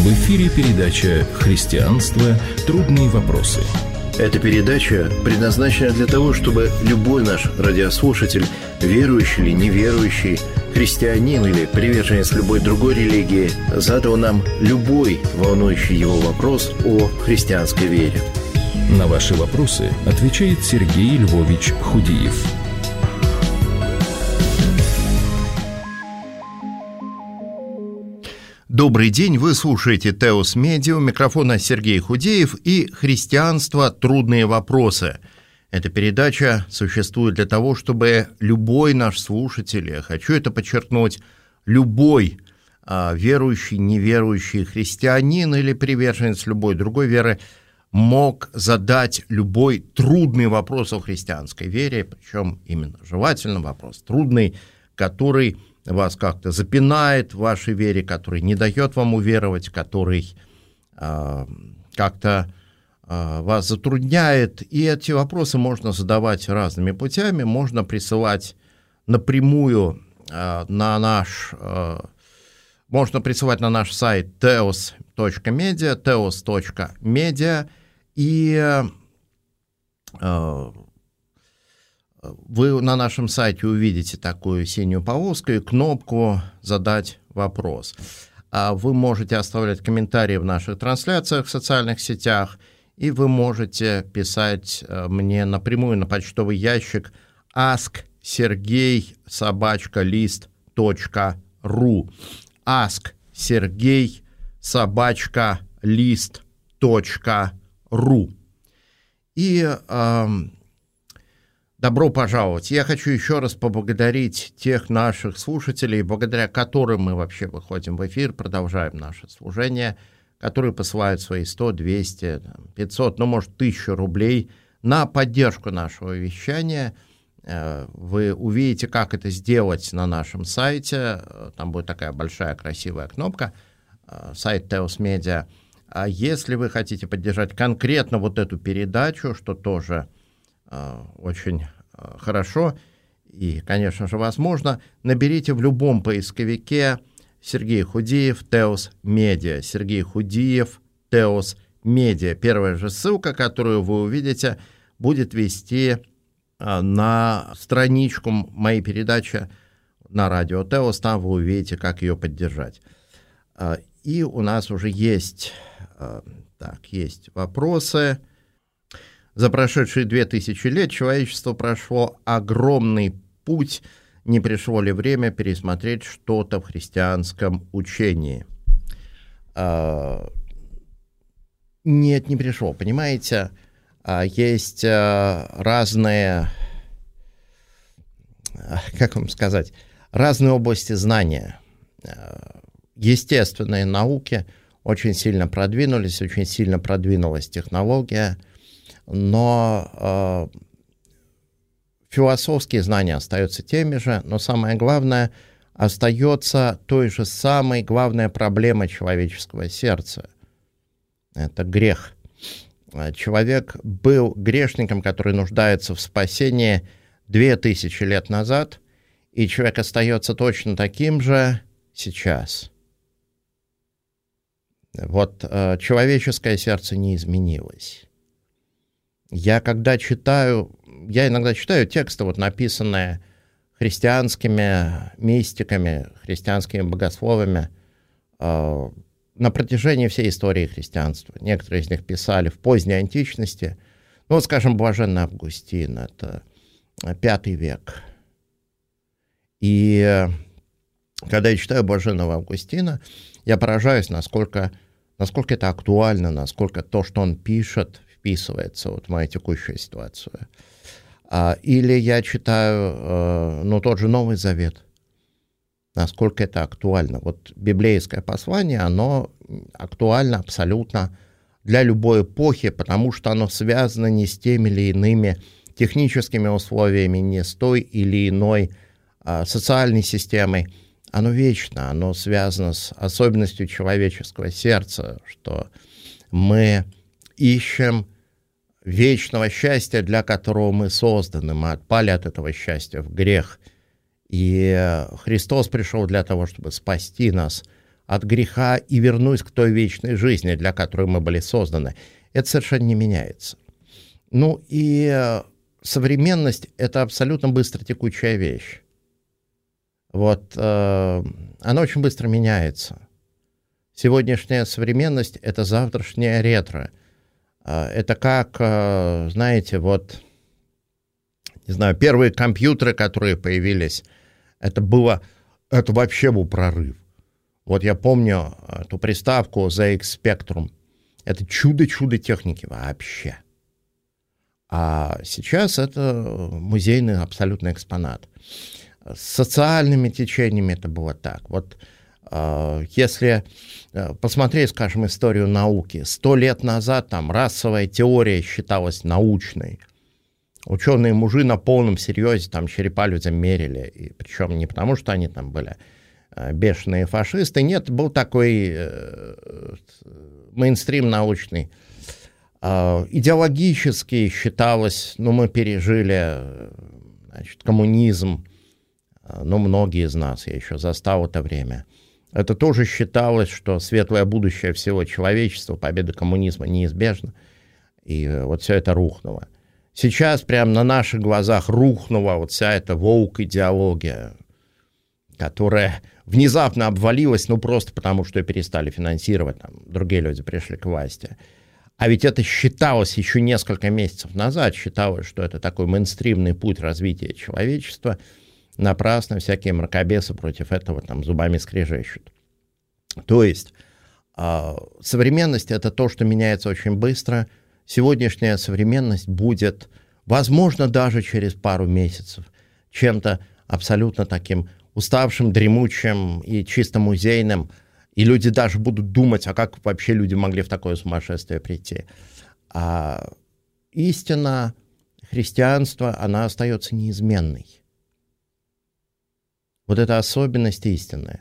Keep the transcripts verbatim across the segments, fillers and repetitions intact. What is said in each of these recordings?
В эфире передача «Христианство. Трудные вопросы». Эта передача предназначена для того, чтобы любой наш радиослушатель, верующий или неверующий, христианин или приверженец любой другой религии, задал нам любой волнующий его вопрос о христианской вере. На ваши вопросы отвечает Сергей Львович Худиев. Добрый день, вы слушаете Теос Медиа, у микрофона Сергей Худеев и «Христианство. Трудные вопросы». Эта передача существует для того, чтобы любой наш слушатель, я хочу это подчеркнуть, любой а, верующий, неверующий христианин или приверженец любой другой веры мог задать любой трудный вопрос о христианской вере, причем именно желательно вопрос трудный, который вас как-то запинает в вашей вере, который не дает вам уверовать, который э, как-то э, вас затрудняет. И эти вопросы можно задавать разными путями. Можно присылать напрямую э, на наш, э, можно присылать на наш сайт теос точка медиа, теос точка медиа, и э, вы на нашем сайте увидите такую синюю полоску и кнопку «Задать вопрос». Вы можете оставлять комментарии в наших трансляциях в социальных сетях, и вы можете писать мне напрямую на почтовый ящик ask sergey собака лист точка ру ask sergey собака лист точка ру. И э, добро пожаловать. Я хочу еще раз поблагодарить тех наших слушателей, благодаря которым мы вообще выходим в эфир, продолжаем наше служение, которые посылают свои сто, двести, пятьсот, ну, может, тысячу рублей на поддержку нашего вещания. Вы увидите, как это сделать на нашем сайте. Там будет такая большая красивая кнопка, сайт Teos Media. А если вы хотите поддержать конкретно вот эту передачу, что тоже очень хорошо и, конечно же, возможно, наберите в любом поисковике Сергей Худиев, Теос Медиа. Сергей Худиев, Теос Медиа. Первая же ссылка, которую вы увидите, будет вести на страничку моей передачи на радио Теос. Там вы увидите, как ее поддержать. И у нас уже есть, так, есть вопросы. За прошедшие две тысячи лет человечество прошло огромный путь. Не пришло ли время пересмотреть что-то в христианском учении? Нет, не пришло. Понимаете, есть разные, как вам сказать, разные области знания. Естественные науки очень сильно продвинулись, очень сильно продвинулась технология. Но э, философские знания остаются теми же, но самое главное, остается той же самой главной проблемой человеческого сердца. Это грех. Человек был грешником, который нуждается в спасении две тысячи лет назад, и человек остается точно таким же сейчас. Вот э, человеческое сердце не изменилось. Я когда читаю, я иногда читаю тексты, вот написанные христианскими мистиками, христианскими богословами э, на протяжении всей истории христианства. Некоторые из них писали в поздней античности. Ну, вот, скажем, блаженный Августин, это пятый век. И когда я читаю блаженного Августина, я поражаюсь, насколько, насколько это актуально, насколько то, что он пишет, вписывается вот в мою текущую ситуацию. Или я читаю, ну, тот же Новый Завет, насколько это актуально. Вот библейское послание, оно актуально абсолютно для любой эпохи, потому что оно связано не с теми или иными техническими условиями, не с той или иной а, социальной системой. Оно вечно, оно связано с особенностью человеческого сердца, что мы ищем вечного счастья, для которого мы созданы. Мы отпали от этого счастья в грех. И Христос пришел для того, чтобы спасти нас от греха и вернусь к той вечной жизни, для которой мы были созданы. Это совершенно не меняется. Ну и современность — это абсолютно быстротекучая вещь. Вот э, она очень быстро меняется. Сегодняшняя современность — это завтрашняя ретро. Э, это как, э, знаете, вот, не знаю, первые компьютеры, которые появились, это было, это вообще был прорыв. Вот я помню эту приставку зет икс Spectrum. Это чудо-чудо техники вообще. А сейчас это музейный абсолютный экспонат. С социальными течениями это было так. Вот э, если посмотреть, скажем, историю науки, сто лет назад там расовая теория считалась научной. Ученые-мужи на полном серьезе там черепа людям мерили. И причем не потому, что они там были бешеные фашисты. Нет, был такой э, мейнстрим научный. Э, идеологически считалось, ну, мы пережили, значит, коммунизм, ну, многие из нас, я еще застал это время. Это тоже считалось, что светлое будущее всего человечества, победа коммунизма неизбежна. И вот все это рухнуло. Сейчас прямо на наших глазах рухнула вот вся эта воук-идеология, которая внезапно обвалилась, ну, просто потому, что ее перестали финансировать, там, другие люди пришли к власти. А ведь это считалось еще несколько месяцев назад, считалось, что это такой мейнстримный путь развития человечества. Напрасно всякие мракобесы против этого там зубами скрежещут. То есть э, современность — это то, что меняется очень быстро. Сегодняшняя современность будет, возможно, даже через пару месяцев, чем-то абсолютно таким уставшим, дремучим и чисто музейным. И люди даже будут думать, а как вообще люди могли в такое сумасшествие прийти. А истина христианства, она остается неизменной. Вот это особенность истины.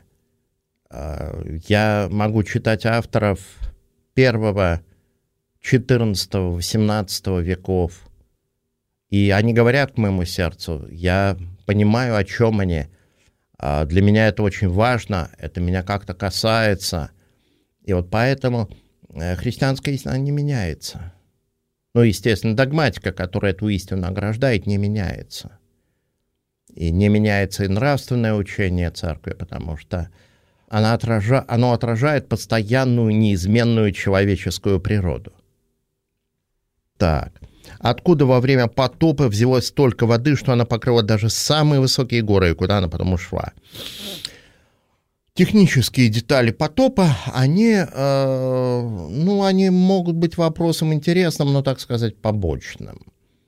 Я могу читать авторов первого, четырнадцатого, восемнадцатого веков, и они говорят к моему сердцу, я понимаю, о чем они. Для меня это очень важно, это меня как-то касается. И вот поэтому христианская истина не меняется. Ну, естественно, догматика, которая эту истину ограждает, не меняется. И не меняется и нравственное учение церкви, потому что она отража... оно отражает постоянную, неизменную человеческую природу. Так. Откуда во время потопа взялось столько воды, что она покрыла даже самые высокие горы, и куда она потом ушла? Технические детали потопа, они, э, ну, они могут быть вопросом интересным, но, так сказать, побочным.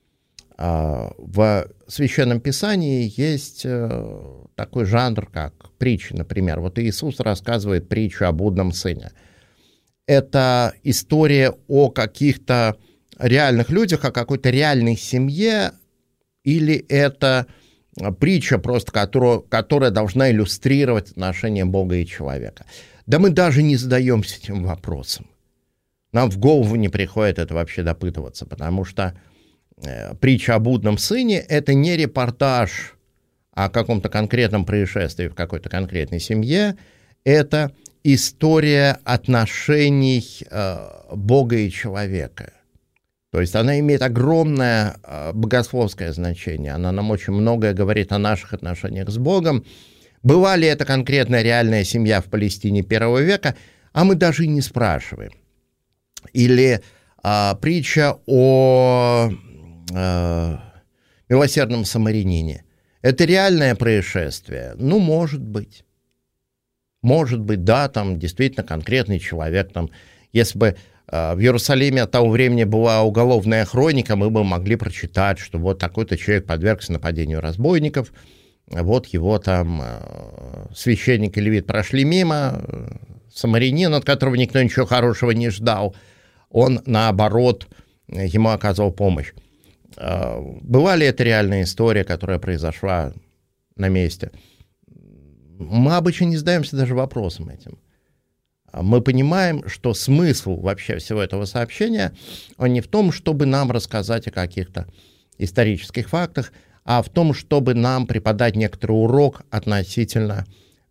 В Священном Писании есть такой жанр, как притчи, например. Вот Иисус рассказывает притчу о блудном сыне. Это история о каких-то реальных людях, о какой-то реальной семье, или это притча, просто которая, которая должна иллюстрировать отношения Бога и человека. Да мы даже не задаемся этим вопросом. Нам в голову не приходит это вообще допытываться, потому что притча о блудном сыне — это не репортаж о каком-то конкретном происшествии в какой-то конкретной семье, это история отношений э, Бога и человека. То есть она имеет огромное э, богословское значение, она нам очень многое говорит о наших отношениях с Богом. Была ли это конкретная реальная семья в Палестине первого века, а мы даже и не спрашиваем. Или э, притча о милосердном самарянине. Это реальное происшествие? Ну, может быть. Может быть, да, там действительно конкретный человек. Там, если бы э, в Иерусалиме от того времени была уголовная хроника, мы бы могли прочитать, что вот такой-то человек подвергся нападению разбойников, вот его там э, священник и левит прошли мимо, э, самарянин, от которого никто ничего хорошего не ждал, он, наоборот, ему оказывал помощь. Была ли это реальная история, которая произошла на месте? Мы обычно не задаемся даже вопросом этим. Мы понимаем, что смысл вообще всего этого сообщения, он не в том, чтобы нам рассказать о каких-то исторических фактах, а в том, чтобы нам преподать некоторый урок относительно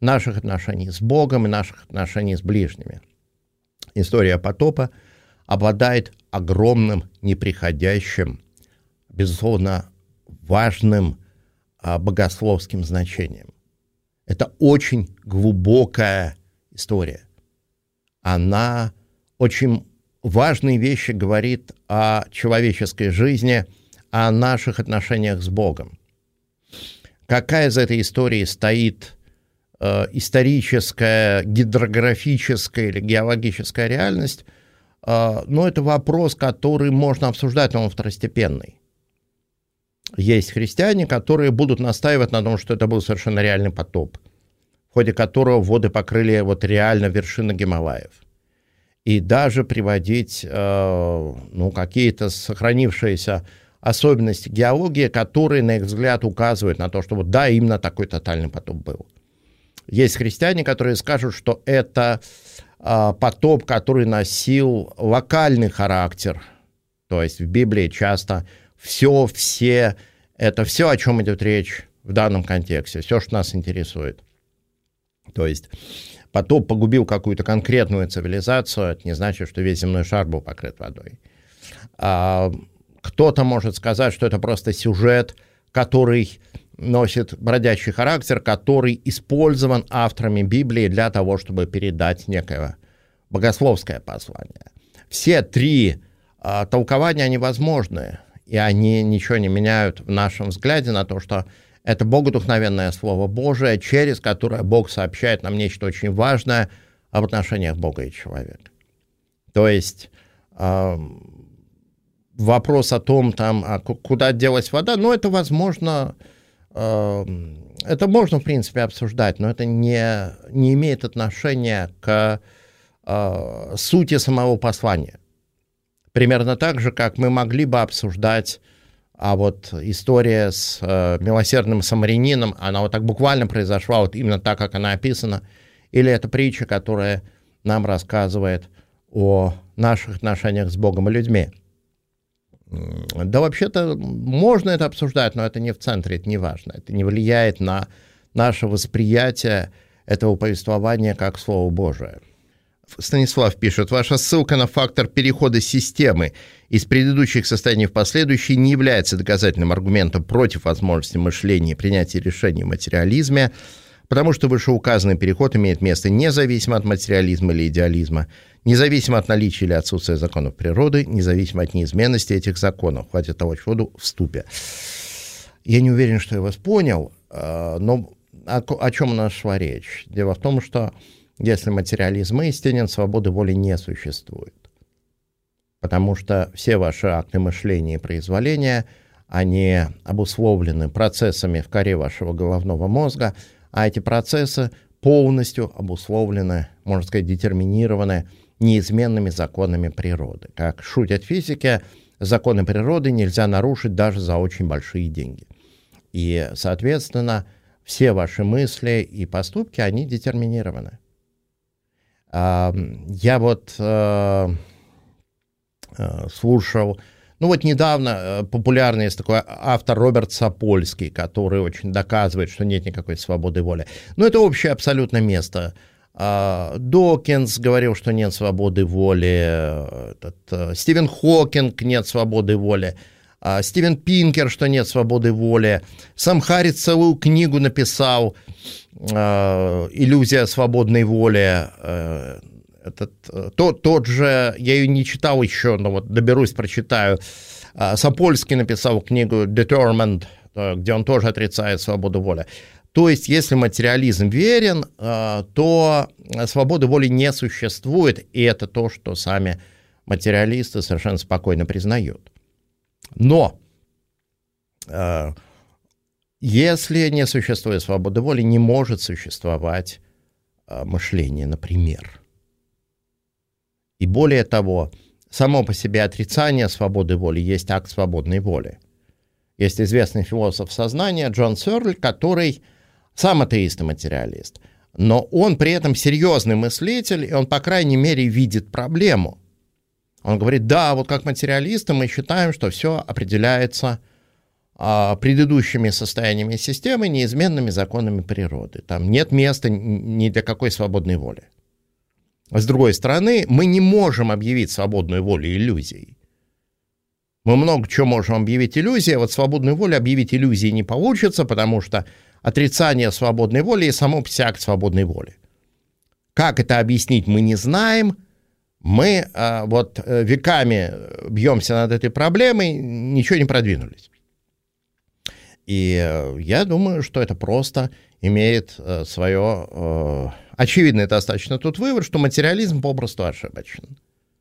наших отношений с Богом и наших отношений с ближними. История потопа обладает огромным, неприходящим, безусловно, важным а, богословским значением. Это очень глубокая история. Она очень важные вещи говорит о человеческой жизни, о наших отношениях с Богом. Какая из этой истории стоит э, историческая, гидрографическая или геологическая реальность, э, ну, это вопрос, который можно обсуждать, но он второстепенный. Есть христиане, которые будут настаивать на том, что это был совершенно реальный потоп, в ходе которого воды покрыли вот реально вершины Гималаев. И даже приводить э, ну, какие-то сохранившиеся особенности геологии, которые, на их взгляд, указывают на то, что вот да, именно такой тотальный потоп был. Есть христиане, которые скажут, что это э, потоп, который носил локальный характер. То есть в Библии часто все, все, это все, о чем идет речь в данном контексте, все, что нас интересует. То есть потоп погубил какую-то конкретную цивилизацию, это не значит, что весь земной шар был покрыт водой. А, кто-то может сказать, что это просто сюжет, который носит бродячий характер, который использован авторами Библии для того, чтобы передать некое богословское послание. Все три а, толкования, они возможны, и они ничего не меняют в нашем взгляде на то, что это богодухновенное Слово Божие, через которое Бог сообщает нам нечто очень важное об отношениях Бога и человека. То есть э, вопрос о том, там, а куда делась вода, ну, это возможно, э, это можно, в принципе, обсуждать, но это не, не имеет отношения к э, сути самого послания. Примерно так же, как мы могли бы обсуждать, а вот история с э, милосердным самарянином, она вот так буквально произошла, вот именно так, как она описана, или это притча, которая нам рассказывает о наших отношениях с Богом и людьми. Да, вообще-то, можно это обсуждать, но это не в центре, это не важно. Это не влияет на наше восприятие этого повествования как Слово Божие. Станислав пишет, ваша ссылка на фактор перехода системы из предыдущих состояний в последующие не является доказательным аргументом против возможности мышления и принятия решений в материализме, потому что вышеуказанный переход имеет место независимо от материализма или идеализма, независимо от наличия или отсутствия законов природы, независимо от неизменности этих законов. Хватит того воду в ступе. Я не уверен, что я вас понял, но о, о чем у нас шла речь? Дело в том, что если материализм истинен, свободы воли не существует. Потому что все ваши акты мышления и произволения, они обусловлены процессами в коре вашего головного мозга, а эти процессы полностью обусловлены, можно сказать, детерминированы неизменными законами природы. Как шутят физики, законы природы нельзя нарушить даже за очень большие деньги. И, соответственно, все ваши мысли и поступки, они детерминированы. Я вот э, э, слушал, ну вот недавно э, популярный есть такой автор Роберт Сапольский, который очень доказывает, что нет никакой свободы воли. Но это общее абсолютно место. Э, Докинс говорил, что нет свободы воли. Этот, э, Стивен Хокинг, нет свободы воли. Э, Стивен Пинкер, что нет свободы воли. Сам Харрис целую книгу написал «Иллюзия свободной воли». Этот, тот, тот же, я ее не читал еще, но вот доберусь, прочитаю. Сапольский написал книгу «Determined», где он тоже отрицает свободу воли. То есть, если материализм верен, то свободы воли не существует, и это то, что сами материалисты совершенно спокойно признают. Но если не существует свободы воли, не может существовать э, мышление, например. И более того, само по себе отрицание свободы воли есть акт свободной воли. Есть известный философ сознания Джон Сёрль, который сам атеист и материалист, но он при этом серьезный мыслитель, и он, по крайней мере, видит проблему. Он говорит, да, вот как материалисты мы считаем, что все определяется предыдущими состояниями системы, неизменными законами природы. Там нет места ни для какой свободной воли. С другой стороны, мы не можем объявить свободную волю иллюзией. Мы много чего можем объявить иллюзией, а вот свободную волю объявить иллюзией не получится, потому что отрицание свободной воли и само по себе акт свободной воли. Как это объяснить, мы не знаем. Мы а, вот веками бьемся над этой проблемой, ничего не продвинулись. И я думаю, что это просто имеет свое э, очевидный достаточно тут вывод, что материализм попросту ошибочен.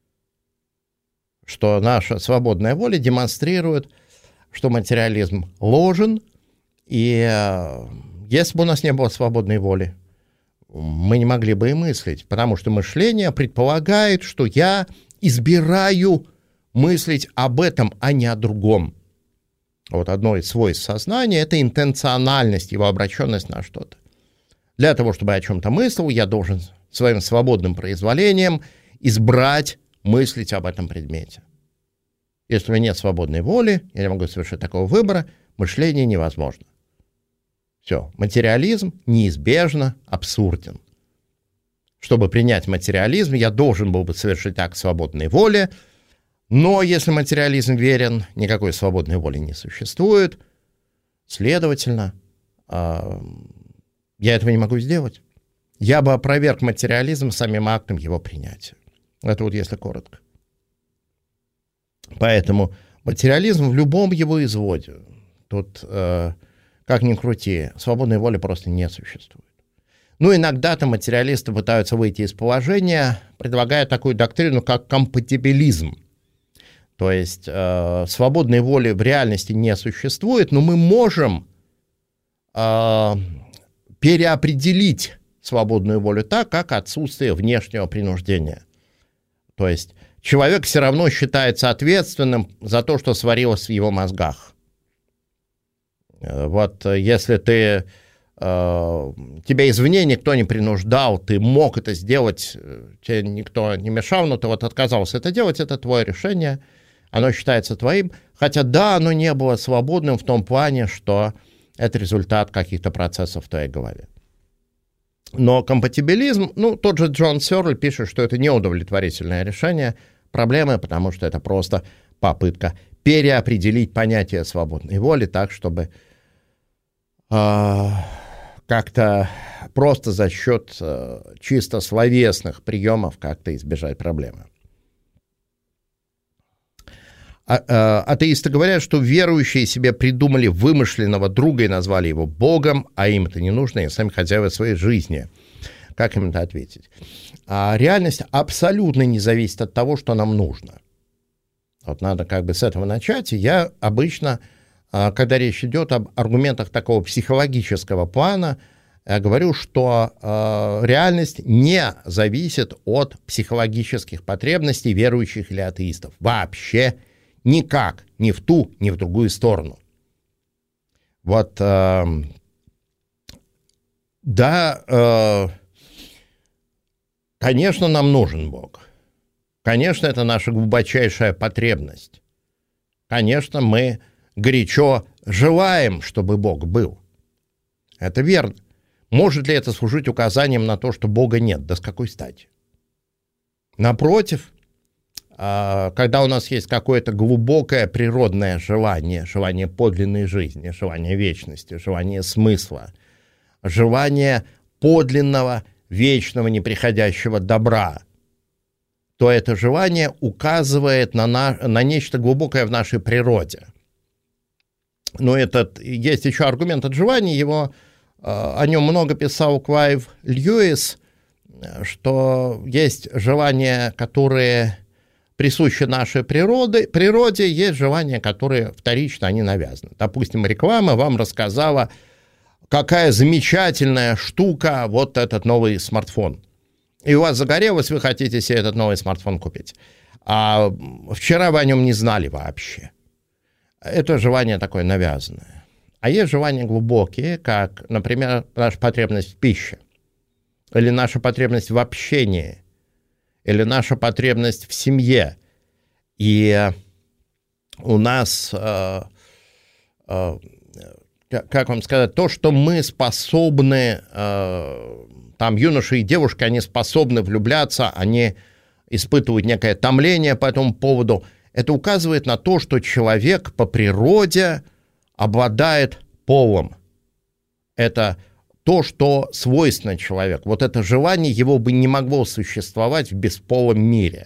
Что наша свободная воля демонстрирует, что материализм ложен, и э, если бы у нас не было свободной воли, мы не могли бы и мыслить, потому что мышление предполагает, что я избираю мыслить об этом, а не о другом. Вот одно из свойств сознания – это интенциональность, его обращенность на что-то. Для того, чтобы я о чем-то мыслил, я должен своим свободным произволением избрать мыслить об этом предмете. Если у меня нет свободной воли, я не могу совершить такого выбора, мышление невозможно. Все, материализм неизбежно абсурден. Чтобы принять материализм, я должен был бы совершить акт свободной воли, но если материализм верен, никакой свободной воли не существует, следовательно, я этого не могу сделать. Я бы опроверг материализм самим актом его принятия. Это вот если коротко. Поэтому материализм в любом его изводе, тут, как ни крути, свободной воли просто не существует. Ну, иногда-то материалисты пытаются выйти из положения, предлагая такую доктрину, как компатибилизм. То есть э, свободной воли в реальности не существует, но мы можем э, переопределить свободную волю так, как отсутствие внешнего принуждения. То есть человек все равно считается ответственным за то, что сварилось в его мозгах. Вот если ты, э, тебя извне никто не принуждал, ты мог это сделать, тебе никто не мешал, но ты вот отказался это делать, это твое решение. Оно считается твоим, хотя да, оно не было свободным в том плане, что это результат каких-то процессов в твоей голове. Но компатибилизм, ну, тот же Джон Сёрль пишет, что это неудовлетворительное решение проблемы, потому что это просто попытка переопределить понятие свободной воли так, чтобы э, как-то просто за счет э, чисто словесных приемов как-то избежать проблемы. А, атеисты говорят, что верующие себе придумали вымышленного друга и назвали его Богом, а им это не нужно, и сами хозяева своей жизни. Как им это ответить? А реальность абсолютно не зависит от того, что нам нужно. Вот надо как бы с этого начать. И я обычно, когда речь идет об аргументах такого психологического плана, я говорю, что реальность не зависит от психологических потребностей верующих или атеистов. Вообще никак, ни в ту, ни в другую сторону. Вот, э, да, э, конечно, нам нужен Бог. Конечно, это наша глубочайшая потребность. Конечно, мы горячо желаем, чтобы Бог был. Это верно. Может ли это служить указанием на то, что Бога нет? Да с какой стати? Напротив, когда у нас есть какое-то глубокое природное желание, желание подлинной жизни, желание вечности, желание смысла, желание подлинного, вечного, неприходящего добра, то это желание указывает на, на, на нечто глубокое в нашей природе. Но этот, есть еще аргумент от желания, его, о нем много писал Клайв Льюис, что есть желания, которые присущи нашей природе, природе, есть желания, которые вторично, они навязаны. Допустим, реклама вам рассказала, какая замечательная штука вот этот новый смартфон. И у вас загорелось, вы хотите себе этот новый смартфон купить. А вчера вы о нем не знали вообще. Это желание такое навязанное. А есть желания глубокие, как, например, наша потребность в пище, или наша потребность в общении, или наша потребность в семье. И у нас э, э, как вам сказать, то, что мы способны, э, там юноши и девушки, они способны влюбляться, они испытывают некое томление по этому поводу, это указывает на то, что человек по природе обладает полом. Это то, что свойственно человеку. Вот это желание, его бы не могло существовать в бесполом мире.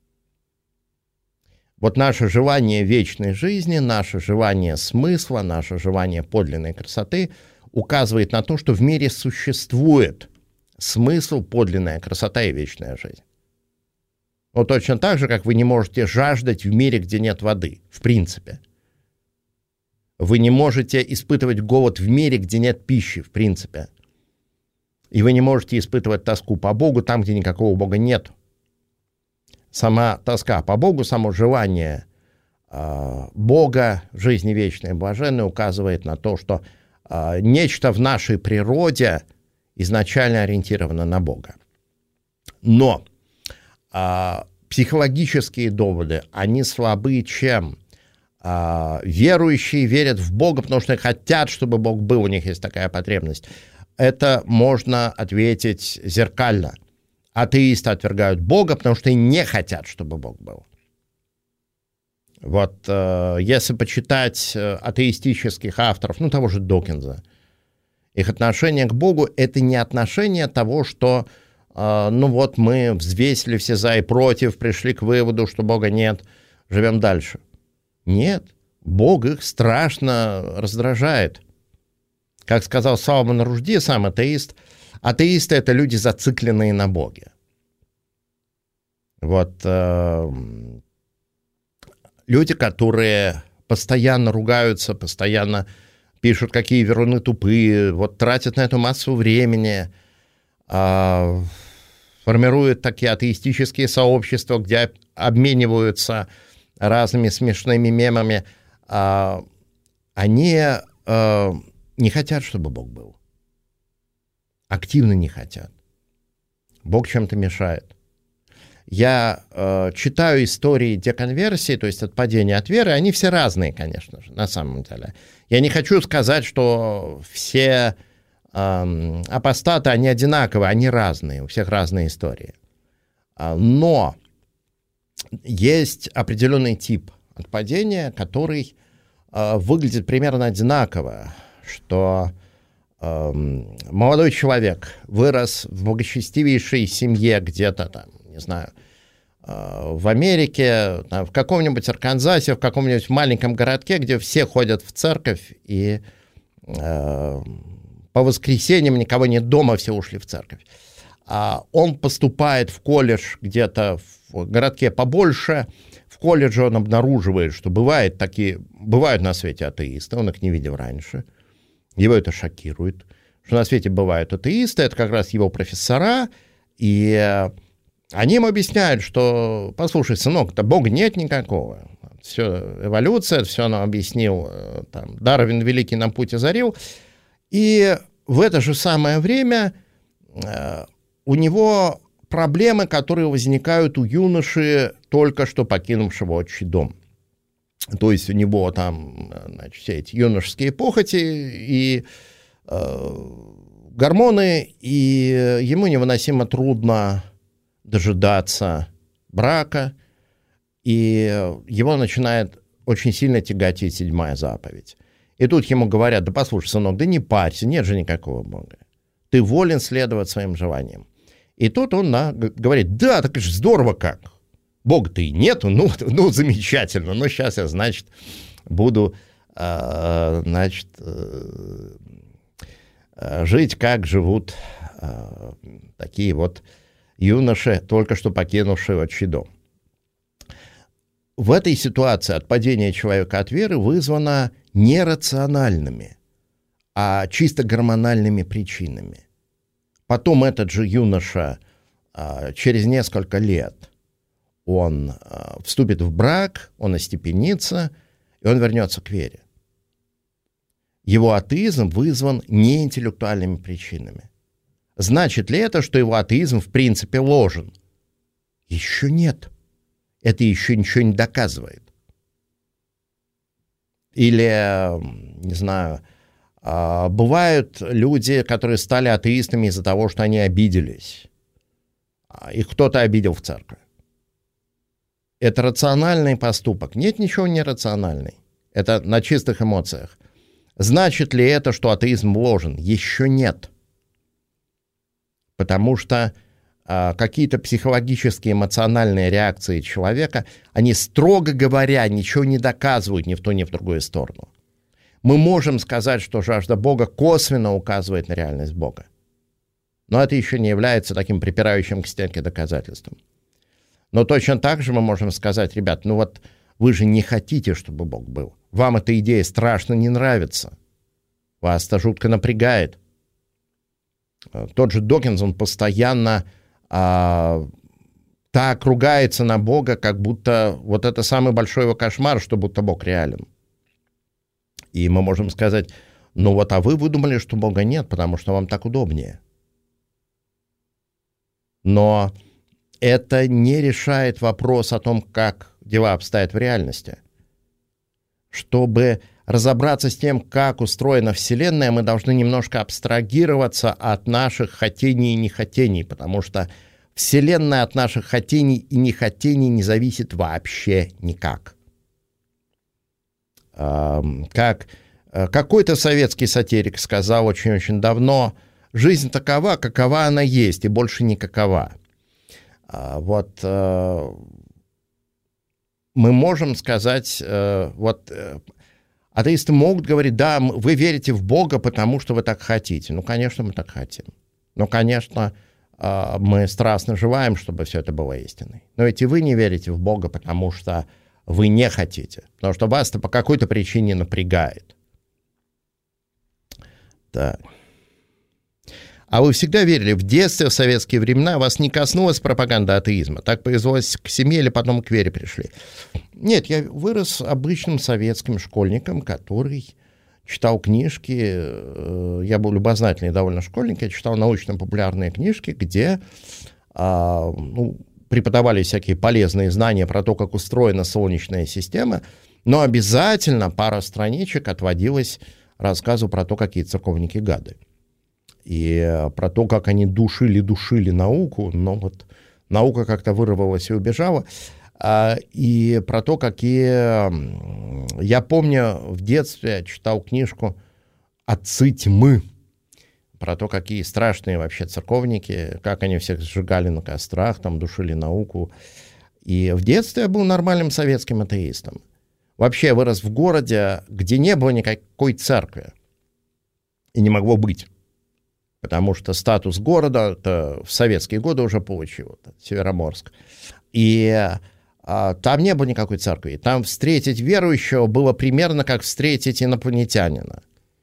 Вот наше желание вечной жизни, наше желание смысла, наше желание подлинной красоты указывает на то, что в мире существует смысл, подлинная красота и вечная жизнь. Вот точно так же, как вы не можете жаждать в мире, где нет воды, в принципе. Вы не можете испытывать голод в мире, где нет пищи, в принципе. И вы не можете испытывать тоску по Богу там, где никакого Бога нет. Сама тоска по Богу, само желание э, Бога, жизни вечной и блаженной указывает на то, что э, нечто в нашей природе изначально ориентировано на Бога. Но э, психологические доводы, они слабы чем? Э, верующие верят в Бога, потому что хотят, чтобы Бог был, у них есть такая потребность. Это можно ответить зеркально. Атеисты отвергают Бога, потому что они не хотят, чтобы Бог был. Вот э, если почитать атеистических авторов, ну, того же Докинза, их отношение к Богу — это не отношение того, что, э, ну вот мы взвесили все за и против, пришли к выводу, что Бога нет, живем дальше. Нет, Бог их страшно раздражает. Как сказал Салман Рушди, сам атеист, атеисты — это люди, зацикленные на Боге. Вот э, люди, которые постоянно ругаются, постоянно пишут, какие веруны тупые, вот тратят на эту массу времени, э, формируют такие атеистические сообщества, где обмениваются разными смешными мемами, э, они э, не хотят, чтобы Бог был. Активно не хотят. Бог чем-то мешает. Я э, читаю истории деконверсии, то есть отпадения от веры, они все разные, конечно же, на самом деле. Я не хочу сказать, что все э, апостаты, они одинаковые, они разные, у всех разные истории. Но есть определенный тип отпадения, который э, выглядит примерно одинаково, что э, молодой человек вырос в благочестивейшей семье где-то там, не знаю, э, в Америке, там, в каком-нибудь Арканзасе, в каком-нибудь маленьком городке, где все ходят в церковь, и э, по воскресеньям никого нет дома, все ушли в церковь. А он поступает в колледж где-то в городке побольше. В колледже он обнаруживает, что бывают такие, бывают на свете атеисты, он их не видел раньше. Его это шокирует, что на свете бывают атеисты, это как раз его профессора, и они ему объясняют, что, послушай, сынок, да Бога нет никакого, все эволюция, все нам объяснил, там, Дарвин Великий нам путь озарил, и в это же самое время э, у него проблемы, которые возникают у юноши, только что покинувшего отчий дом. То есть у него там, значит, все эти юношеские похоти и э, гормоны, и ему невыносимо трудно дожидаться брака, и его начинает очень сильно тяготить седьмая заповедь. И тут ему говорят: да послушай, сынок, да не парься, нет же никакого Бога. Ты волен следовать своим желаниям. И тут он на, говорит: да, так же здорово как. Бога-то и нету, ну, ну замечательно, ну сейчас я, значит, буду, э, значит, э, жить, как живут э, такие вот юноши, только что покинувшие отчий дом. В этой ситуации отпадение человека от веры вызвано не рациональными, а чисто гормональными причинами. Потом этот же юноша э, через несколько лет он э, вступит в брак, он остепенится, и он вернется к вере. Его атеизм вызван не интеллектуальными причинами. Значит ли это, что его атеизм в принципе ложен? Еще нет. Это еще ничего не доказывает. Или, не знаю, бывают люди, которые стали атеистами из-за того, что они обиделись. Их кто-то обидел в церкви. Это рациональный поступок. Нет ничего нерационального. Это на чистых эмоциях. Значит ли это, что атеизм ложен? Еще нет. Потому что а, какие-то психологические, эмоциональные реакции человека, они, строго говоря, ничего не доказывают ни в ту, ни в другую сторону. Мы можем сказать, что жажда Бога косвенно указывает на реальность Бога. Но это еще не является таким припирающим к стенке доказательством. Но точно так же мы можем сказать: ребят, ну вот вы же не хотите, чтобы Бог был. Вам эта идея страшно не нравится. Вас это жутко напрягает. Тот же Докинз, он постоянно а, так ругается на Бога, как будто вот это самый большой его кошмар, что будто Бог реален. И мы можем сказать: ну вот, а вы выдумали, что Бога нет, потому что вам так удобнее. Но это не решает вопрос о том, как дела обстоят в реальности. Чтобы разобраться с тем, как устроена Вселенная, мы должны немножко абстрагироваться от наших хотений и нехотений, потому что Вселенная от наших хотений и нехотений не зависит вообще никак. Как какой-то советский сатирик сказал очень-очень давно: жизнь такова, какова она есть, и больше никакова. Вот мы можем сказать, вот атеисты могут говорить: да, вы верите в Бога, потому что вы так хотите. Ну, конечно, мы так хотим. Ну, конечно, мы страстно желаем, чтобы все это было истиной. Но ведь и вы не верите в Бога, потому что вы не хотите, потому что вас это по какой-то причине напрягает. Так. А вы всегда верили, в детстве, в советские времена вас не коснулась пропаганда атеизма? Так повезлось к семье или потом к вере пришли? Нет, я вырос обычным советским школьником, который читал книжки. Я был любознательный довольно школьник, я читал научно-популярные книжки, где а, ну, преподавали всякие полезные знания про то, как устроена Солнечная система, но обязательно пара страничек отводилась рассказу про то, какие церковники гады. И про то, как они душили-душили науку, но вот наука как-то вырвалась и убежала. И про то, какие... Я помню, в детстве читал книжку «Отцы тьмы», про то, какие страшные вообще церковники, как они всех сжигали на кострах, там душили науку. И в детстве я был нормальным советским атеистом. Вообще я вырос в городе, где не было никакой церкви. И не могло быть. Потому что статус города это в советские годы уже получил, это Североморск. И а, там не было никакой церкви. Там встретить верующего было примерно как встретить инопланетянина.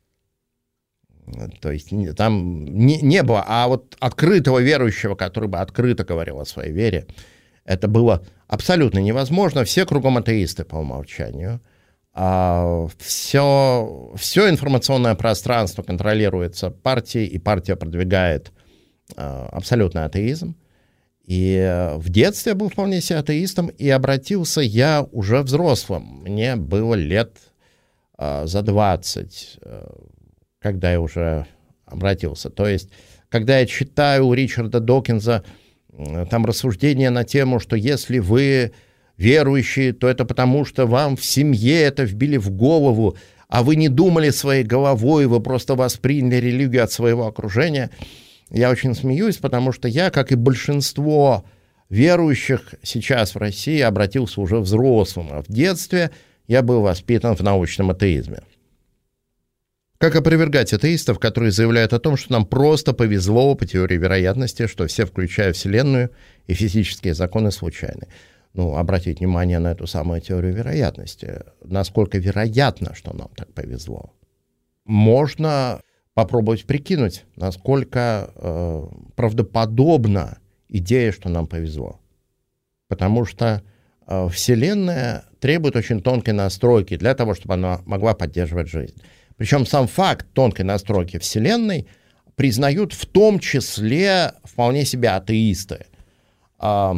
То есть там не, не было, а вот открытого верующего, который бы открыто говорил о своей вере, это было абсолютно невозможно. Все кругом атеисты по умолчанию. А все, все информационное пространство контролируется партией, и партия продвигает а, абсолютный атеизм. И в детстве я был вполне себе атеистом, и обратился я уже взрослым. Мне было лет а, за двадцать, а, когда я уже обратился. То есть, когда я читаю у Ричарда Докинза там рассуждения на тему, что если вы верующие, то это потому, что вам в семье это вбили в голову, а вы не думали своей головой, вы просто восприняли религию от своего окружения. Я очень смеюсь, потому что я, как и большинство верующих сейчас в России, обратился уже взрослым, а в детстве я был воспитан в научном атеизме. Как опровергать атеистов, которые заявляют о том, что нам просто повезло по теории вероятности, что все, включая Вселенную и физические законы, случайны? Ну, обратить внимание на эту самую теорию вероятности. Насколько вероятно, что нам так повезло? Можно попробовать прикинуть, насколько э, правдоподобна идея, что нам повезло. Потому что э, Вселенная требует очень тонкой настройки для того, чтобы она могла поддерживать жизнь. Причем сам факт тонкой настройки Вселенной признают в том числе вполне себе атеисты.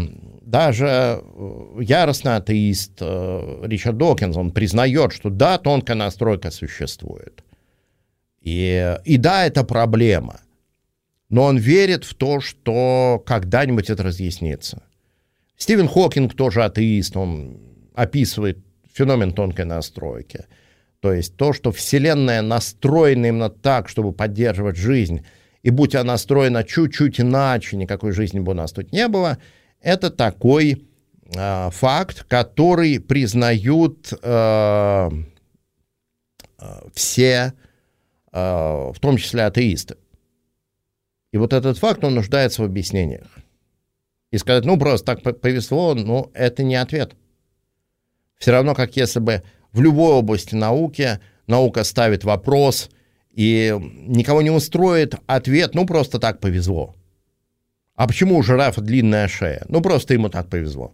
даже яростный атеист Ричард Докинз, он признает, что да, тонкая настройка существует. И, и да, это проблема. Но он верит в то, что когда-нибудь это разъяснится. Стивен Хокинг тоже атеист, он описывает феномен тонкой настройки. То есть то, что Вселенная настроена именно так, чтобы поддерживать жизнь, и будь она настроена чуть-чуть иначе, никакой жизни бы у нас тут не было, это такой э, факт, который признают э, э, все, э, в том числе атеисты. И вот этот факт, он нуждается в объяснениях. И сказать, ну, просто так повезло, ну, это не ответ. Все равно, как если бы в любой области науки наука ставит вопрос, и никого не устроит ответ, ну, просто так повезло. А почему у жирафа длинная шея? Ну, просто ему так повезло.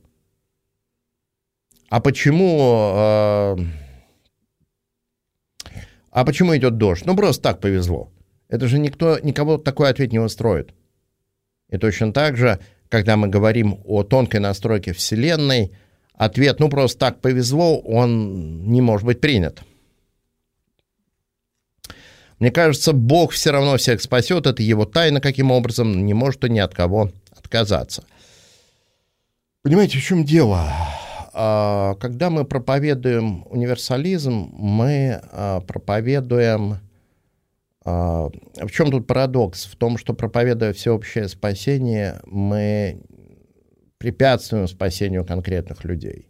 А почему... Э, а почему идет дождь? Ну, просто так повезло. Это же никто, никого такой ответ не устроит. И точно так же, когда мы говорим о тонкой настройке Вселенной, ответ, ну, просто так повезло, он не может быть принят. Мне кажется, Бог все равно всех спасет, это его тайна, каким образом, не может он ни от кого отказаться. Понимаете, в чем дело? Когда мы проповедуем универсализм, мы проповедуем... В чем тут парадокс? В том, что, проповедуя всеобщее спасение, мы препятствуем спасению конкретных людей.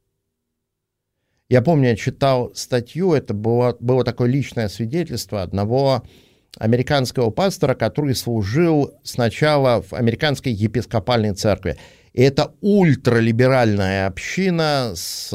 Я помню, я читал статью, это было, было такое личное свидетельство одного американского пастора, который служил сначала в американской епископальной церкви. И это ультралиберальная община, с,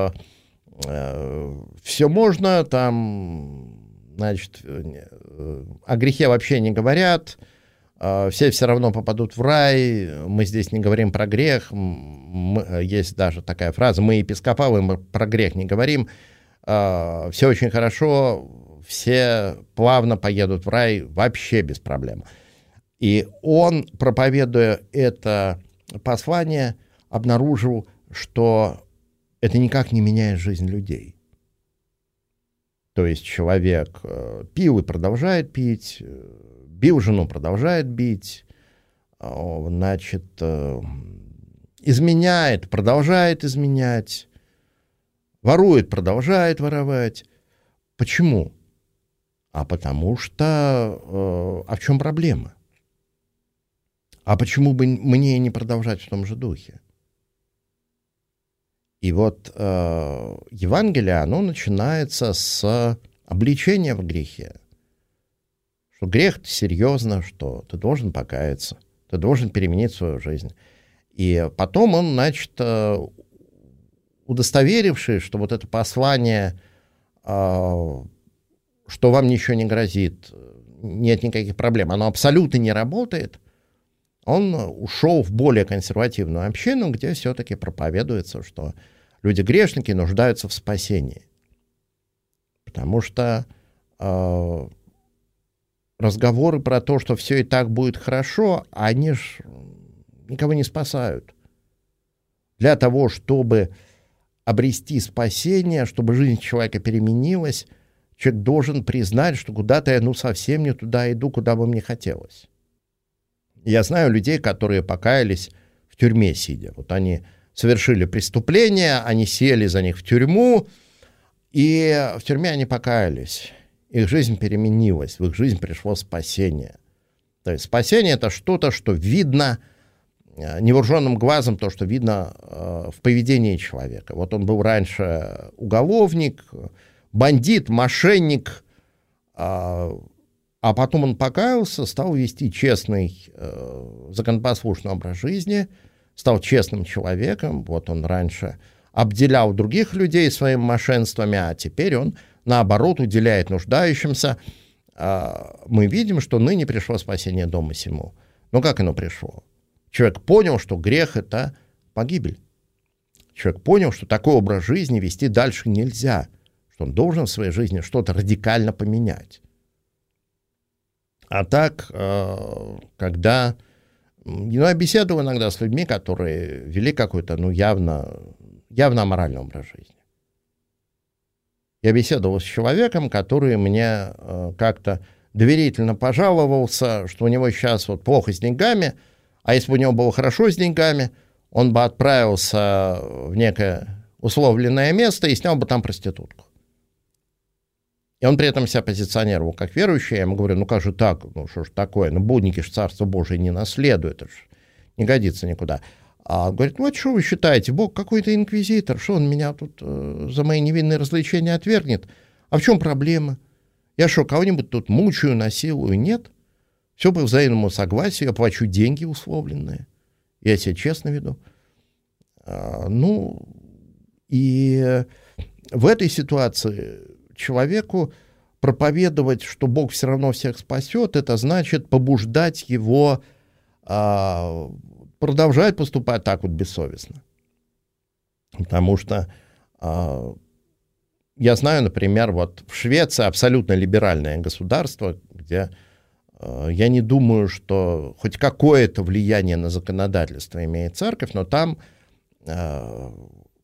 э, все можно, там, значит, о грехе вообще не говорят, все все равно попадут в рай, мы здесь не говорим про грех, мы, есть даже такая фраза, мы епископалы, мы про грех не говорим, все очень хорошо, все плавно поедут в рай вообще без проблем. И он, проповедуя это послание, обнаружил, что это никак не меняет жизнь людей. То есть человек пил и продолжает пить, бил жену, продолжает бить, значит, изменяет, продолжает изменять, ворует, продолжает воровать. Почему? А потому что... А в чем проблема? А почему бы мне не продолжать в том же духе? И вот э, Евангелие, оно начинается с обличения в грехе. Что грех серьезно, что ты должен покаяться, ты должен переменить свою жизнь. И потом он, значит, э, удостоверившись, что вот это послание, э, что вам ничего не грозит, нет никаких проблем, оно абсолютно не работает, он ушел в более консервативную общину, где все-таки проповедуется, что люди грешники нуждаются в спасении. Потому что э, разговоры про то, что все и так будет хорошо, они ж никого не спасают. Для того, чтобы обрести спасение, чтобы жизнь человека переменилась, человек должен признать, что куда-то я ну совсем не туда иду, куда бы мне хотелось. Я знаю людей, которые покаялись в тюрьме сидя. Вот они совершили преступление, они сели за них в тюрьму, и в тюрьме они покаялись. Их жизнь переменилась, в их жизнь пришло спасение. То есть спасение — это что-то, что видно невооруженным глазом, то, что видно в поведении человека. Вот он был раньше уголовник, бандит, мошенник, а потом он покаялся, стал вести честный, э, законопослушный образ жизни, стал честным человеком. Вот он раньше обделял других людей своими мошенствами, а теперь он, наоборот, уделяет нуждающимся. Э, мы видим, что ныне пришло спасение дома сему. Но как оно пришло? Человек понял, что грех — это погибель. Человек понял, что такой образ жизни вести дальше нельзя, что он должен в своей жизни что-то радикально поменять. А так, когда Ну, я беседовал иногда с людьми, которые вели какой-то, ну, явно, явно аморальный образ жизни. Я беседовал с человеком, который мне э, как-то доверительно пожаловался, что у него сейчас вот плохо с деньгами, а если бы у него было хорошо с деньгами, он бы отправился в некое условленное место и снял бы там проститутку. И он при этом себя позиционировал как верующий. Я ему говорю, ну как же так, ну что ж такое, ну будники ж Царство Божие не наследуют, это ж не годится никуда. А он говорит, ну а что вы считаете, Бог какой-то инквизитор, что он меня тут э, за мои невинные развлечения отвергнет? А в чем проблема? Я что, кого-нибудь тут мучаю, насилую? Нет. Все по взаимному согласию, я плачу деньги условленные, я себя честно веду. А, ну, и в этой ситуации человеку проповедовать, что Бог все равно всех спасет, это значит побуждать его а, продолжать поступать так вот бессовестно. Потому что а, я знаю, например, вот в Швеции абсолютно либеральное государство, где а, я не думаю, что хоть какое-то влияние на законодательство имеет церковь, но там а,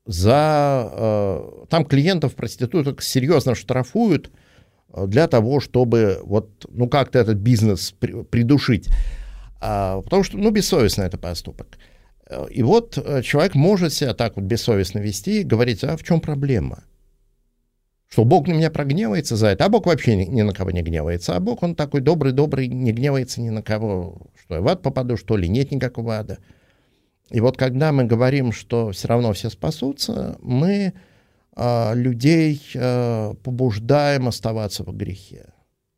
за, там клиентов проституток серьезно штрафуют для того, чтобы вот, ну, как-то этот бизнес придушить. Потому что, ну, бессовестно это поступок. И вот человек может себя так вот бессовестно вести и говорить, а в чем проблема? Что Бог на меня прогневается за это? А Бог вообще ни, ни на кого не гневается. А Бог, он такой добрый-добрый, не гневается ни на кого. Что, я в ад попаду, что ли? Нет никакого ада. И вот когда мы говорим, что все равно все спасутся, мы а, людей а, побуждаем оставаться в грехе.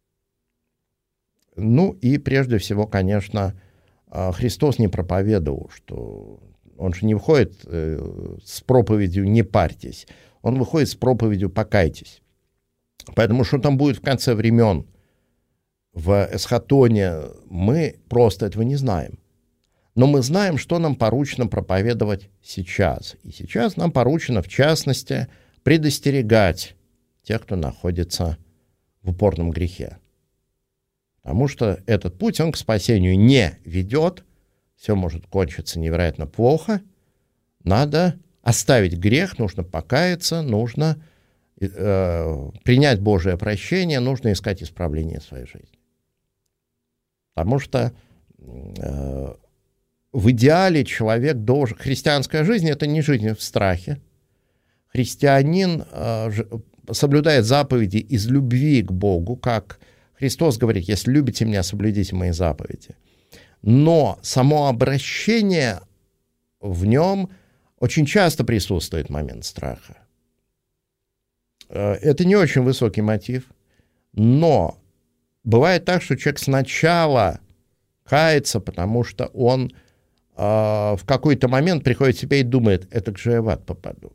Ну и прежде всего, конечно, а, Христос не проповедовал, что он же не выходит э, с проповедью «не парьтесь», он выходит с проповедью «покайтесь». Поэтому что там будет в конце времен, в эсхатоне, мы просто этого не знаем. Но мы знаем, что нам поручено проповедовать сейчас. И сейчас нам поручено, в частности, предостерегать тех, кто находится в упорном грехе. Потому что этот путь, он к спасению не ведет. Все может кончиться невероятно плохо. Надо оставить грех, нужно покаяться, нужно э, принять Божие прощение, нужно искать исправление своей жизни. Потому что... Э, В идеале человек должен... Христианская жизнь — это не жизнь в страхе. Христианин э, соблюдает заповеди из любви к Богу, как Христос говорит, если любите меня, соблюдите мои заповеди. Но само обращение в нем очень часто присутствует момент страха. Э, это не очень высокий мотив, но бывает так, что человек сначала кается, потому что он в какой-то момент приходит в себя и думает, это же я в ад попаду.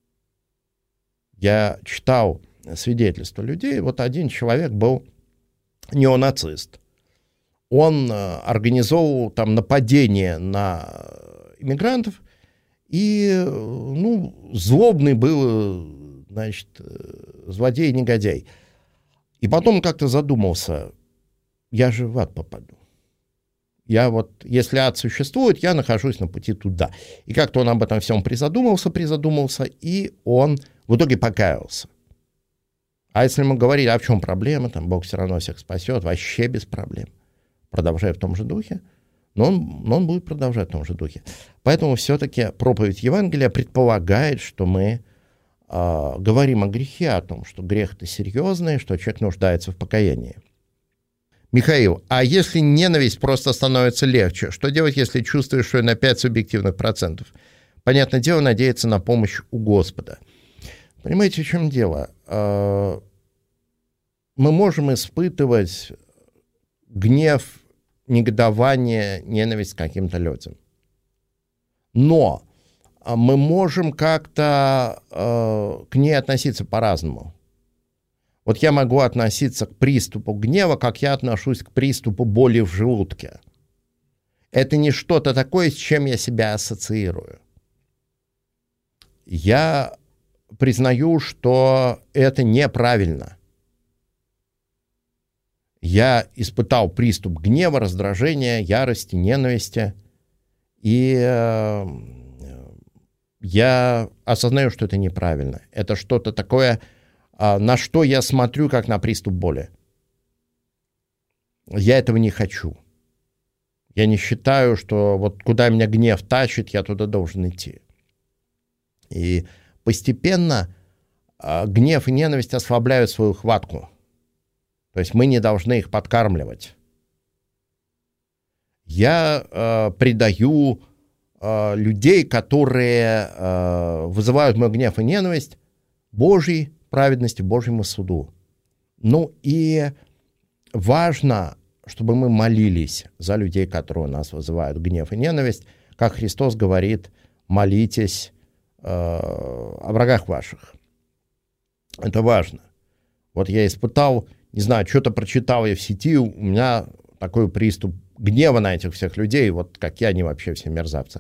Я читал свидетельства людей, вот один человек был неонацист. Он организовывал там нападение на иммигрантов, и, ну, злобный был, значит, злодей и негодяй. И потом как-то задумался, я же в ад попаду. Я вот, если ад существует, я нахожусь на пути туда. И как-то он об этом всем призадумался, призадумался, и он в итоге покаялся. А если мы говорим, а в чем проблема, там Бог все равно всех спасет, вообще без проблем, продолжая в том же духе, но он, но он будет продолжать в том же духе. Поэтому все-таки проповедь Евангелия предполагает, что мы э, говорим о грехе, о том, что грех — это серьезный, что человек нуждается в покаянии. Михаил, а если ненависть просто становится легче, что делать, если чувствуешь, что на пять субъективных процентов? Понятное дело, надеяться на помощь у Господа. Понимаете, в чем дело? Мы можем испытывать гнев, негодование, ненависть к каким-то людям. Но мы можем как-то к ней относиться по-разному. Вот я могу относиться к приступу гнева, как я отношусь к приступу боли в желудке. Это не что-то такое, с чем я себя ассоциирую. Я признаю, что это неправильно. я испытал приступ гнева, раздражения, ярости, ненависти, и э, я осознаю, что это неправильно. Это что-то такое, э, на что я смотрю, как на приступ боли. Я этого не хочу. Я не считаю, что вот куда меня гнев тащит, я туда должен идти. И постепенно э, гнев и ненависть ослабляют свою хватку. То есть мы не должны их подкармливать. Я э, предаю э, людей, которые э, вызывают мой гнев и ненависть, Божьей праведности, Божьему суду. Ну и важно, чтобы мы молились за людей, которые у нас вызывают гнев и ненависть. Как Христос говорит, молитесь э, о врагах ваших. Это важно. Вот я испытал, не знаю, что-то прочитал я в сети, у меня такой приступ гнева на этих всех людей, вот какие они вообще все мерзавцы.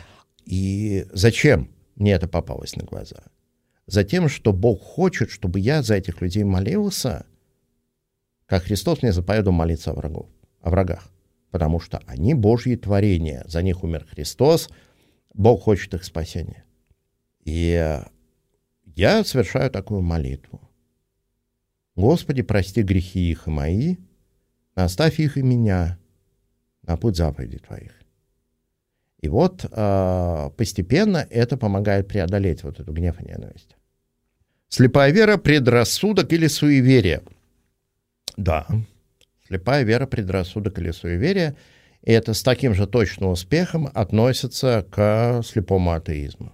И зачем мне это попалось на глаза? Затем, что Бог хочет, чтобы я за этих людей молился, как Христос мне заповедовал молиться о, врагов, о врагах. Потому что они Божьи творения, за них умер Христос, Бог хочет их спасения. И я совершаю такую молитву. Господи, прости грехи их и мои, наставь их и меня на путь заповедей Твоих. И вот э, постепенно это помогает преодолеть вот эту гнев и ненависть. Слепая вера, предрассудок или суеверие? Да, слепая вера, предрассудок или суеверие, и это с таким же точным успехом относится к слепому атеизму.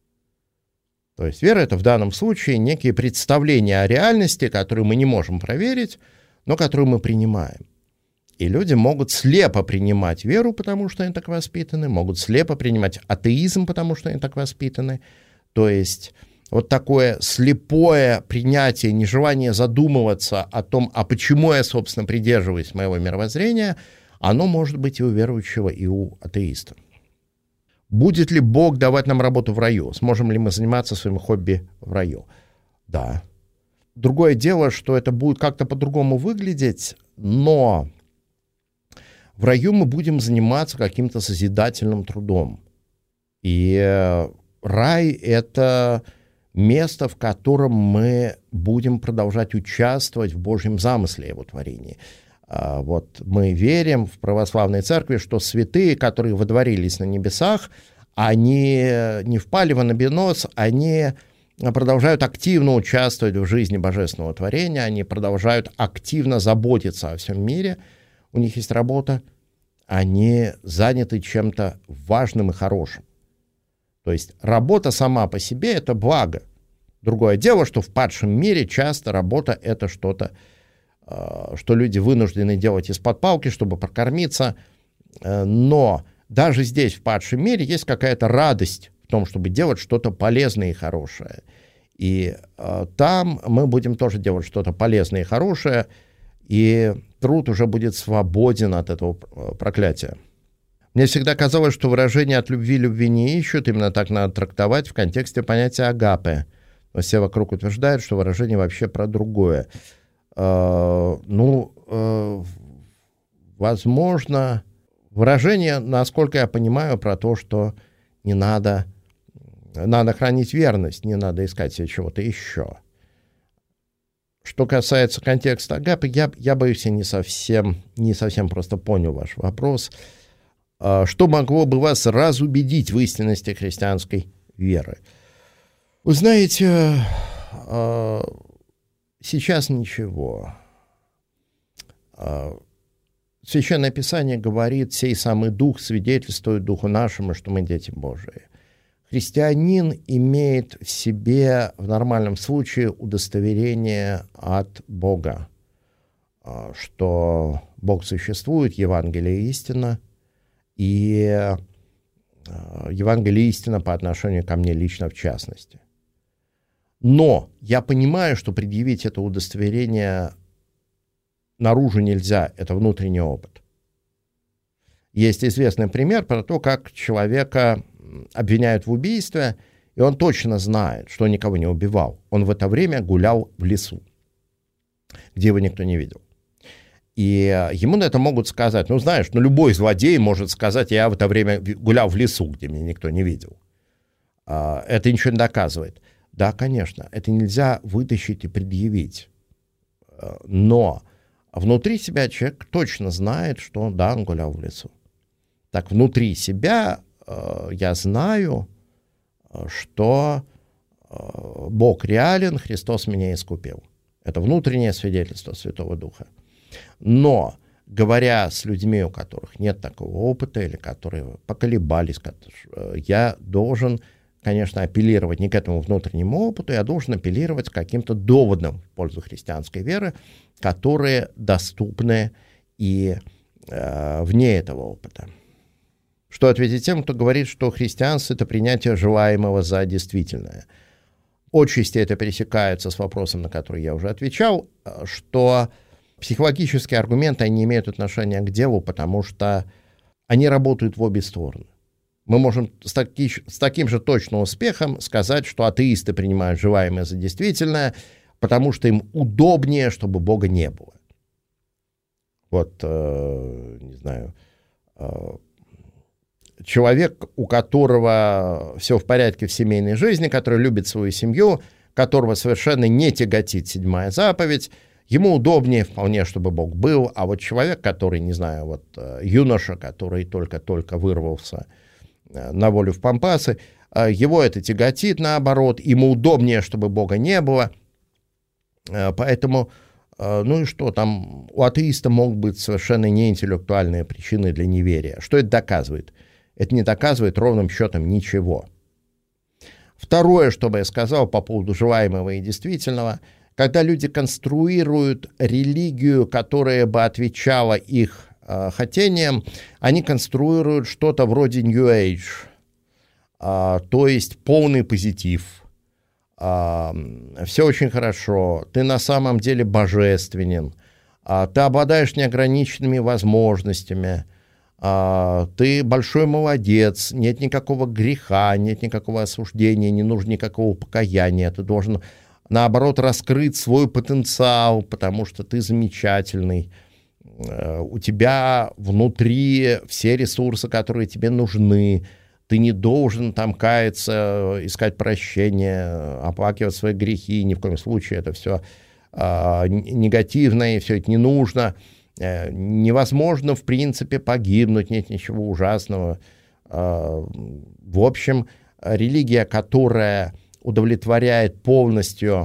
То есть вера — это в данном случае некие представления о реальности, которые мы не можем проверить, но которые мы принимаем. И люди могут слепо принимать веру, потому что они так воспитаны, могут слепо принимать атеизм, потому что они так воспитаны. То есть вот такое слепое принятие, нежелание задумываться о том, а почему я, собственно, придерживаюсь моего мировоззрения, оно может быть и у верующего, и у атеиста. Будет ли Бог давать нам работу в раю? Сможем ли мы заниматься своим хобби в раю? Да. Другое дело, что это будет как-то по-другому выглядеть, но в раю мы будем заниматься каким-то созидательным трудом. И рай — это место, в котором мы будем продолжать участвовать в Божьем замысле, Его творении. Вот мы верим в православной церкви, что святые, которые водворились на небесах, они не впали в анабиоз, они продолжают активно участвовать в жизни божественного творения, они продолжают активно заботиться о всем мире, у них есть работа, они заняты чем-то важным и хорошим. То есть работа сама по себе — это благо. Другое дело, что в падшем мире часто работа — это что-то, что люди вынуждены делать из-под палки, чтобы прокормиться. Но даже здесь, в падшем мире, есть какая-то радость в том, чтобы делать что-то полезное и хорошее. И там мы будем тоже делать что-то полезное и хорошее, и труд уже будет свободен от этого проклятия. Мне всегда казалось, что выражение «от любви любви не ищут» именно так надо трактовать в контексте понятия агапе. Но все вокруг утверждают, что выражение вообще про другое. Uh, ну, uh, возможно, выражение, насколько я понимаю, про то, что не надо, надо хранить верность, не надо искать себе чего-то еще. Что касается контекста агапы, я, я боюсь, я не совсем, не совсем просто понял ваш вопрос. Uh, что могло бы вас разубедить в истинности христианской веры? Вы знаете, uh, сейчас ничего. Священное Писание говорит: «Сей самый Дух свидетельствует Духу нашему, что мы дети Божии». Христианин имеет в себе в нормальном случае удостоверение от Бога, что Бог существует, Евангелие истина, и Евангелие истина по отношению ко мне лично в частности. Но я понимаю, что предъявить это удостоверение наружу нельзя, это внутренний опыт. Есть известный пример про то, как человека обвиняют в убийстве, и он точно знает, что он никого не убивал. Он в это время гулял в лесу, где его никто не видел. И ему на это могут сказать, ну, знаешь, ну, любой злодей может сказать, я в это время гулял в лесу, где меня никто не видел. Это ничего не доказывает. Да, конечно, это нельзя вытащить и предъявить. Но внутри себя человек точно знает, что да, он гулял в лесу. Так внутри себя я знаю, что Бог реален, Христос меня искупил. Это внутреннее свидетельство Святого Духа. Но, говоря с людьми, у которых нет такого опыта, или которые поколебались, я должен, конечно, апеллировать не к этому внутреннему опыту, я должен апеллировать к каким-то доводам в пользу христианской веры, которые доступны и э, вне этого опыта. Что ответить тем, кто говорит, что христианство — это принятие желаемого за действительное? Отчасти это пересекается с вопросом, на который я уже отвечал, что психологические аргументы, они не имеют отношения к делу, потому что они работают в обе стороны. Мы можем с, таки, с таким же точным успехом сказать, что атеисты принимают желаемое за действительное, потому что им удобнее, чтобы Бога не было. Вот, э, не знаю, э, человек, у которого все в порядке в семейной жизни, который любит свою семью, которого совершенно не тяготит седьмая заповедь, ему удобнее вполне, чтобы Бог был, а вот человек, который, не знаю, вот юноша, который только-только вырвался на волю в пампасы, его это тяготит, наоборот, ему удобнее, чтобы Бога не было, поэтому, ну и что, там у атеиста могут быть совершенно неинтеллектуальные причины для неверия. Что это доказывает? Это не доказывает ровным счетом ничего. Второе, что бы я сказал по поводу желаемого и действительного, когда люди конструируют религию, которая бы отвечала их э, хотениям, они конструируют что-то вроде New Age, э, то есть полный позитив. Э, все очень хорошо, ты на самом деле божественен, э, ты обладаешь неограниченными возможностями, э, ты большой молодец, нет никакого греха, нет никакого осуждения, не нужно никакого покаяния, ты должен... наоборот, раскрыть свой потенциал, потому что ты замечательный. У тебя внутри все ресурсы, которые тебе нужны. Ты не должен там каяться, искать прощения, оплакивать свои грехи. Ни в коем случае это все а, негативно, и все это не нужно. Невозможно, в принципе, погибнуть, нет ничего ужасного. А, в общем, религия, которая... удовлетворяет полностью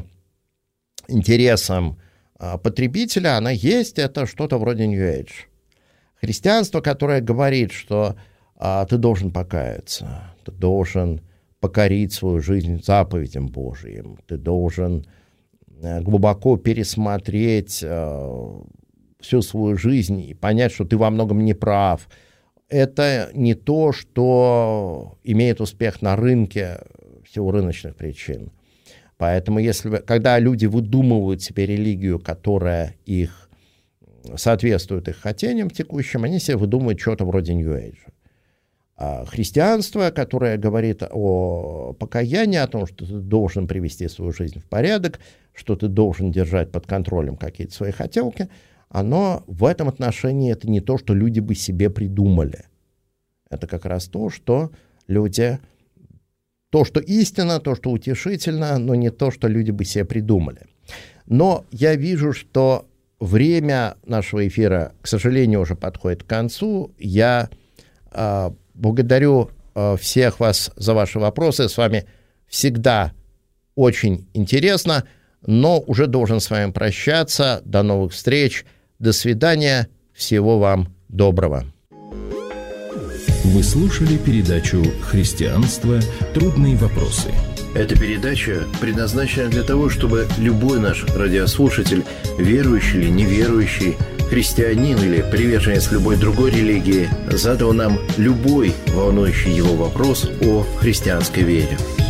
интересам а, потребителя, она есть, это что-то вроде New Age. Христианство, которое говорит, что а, ты должен покаяться, ты должен покорить свою жизнь заповедям Божьим, ты должен а, глубоко пересмотреть а, всю свою жизнь и понять, что ты во многом не прав. Это не то, что имеет успех на рынке, в силу рыночных причин. Поэтому, если, когда люди выдумывают себе религию, которая их соответствует их хотениям текущим, они себе выдумывают что-то вроде New Age. А христианство, которое говорит о покаянии, о том, что ты должен привести свою жизнь в порядок, что ты должен держать под контролем какие-то свои хотелки, оно в этом отношении это не то, что люди бы себе придумали. Это как раз то, что люди... То, что истинно, то, что утешительно, но не то, что люди бы себе придумали. Но я вижу, что время нашего эфира, к сожалению, уже подходит к концу. Я э, благодарю э, всех вас за ваши вопросы. С вами всегда очень интересно, но уже должен с вами прощаться. До новых встреч. До свидания. Всего вам доброго. Вы слушали передачу «Христианство. Трудные вопросы». Эта передача предназначена для того, чтобы любой наш радиослушатель, верующий или неверующий, христианин или приверженец любой другой религии, задал нам любой волнующий его вопрос о христианской вере.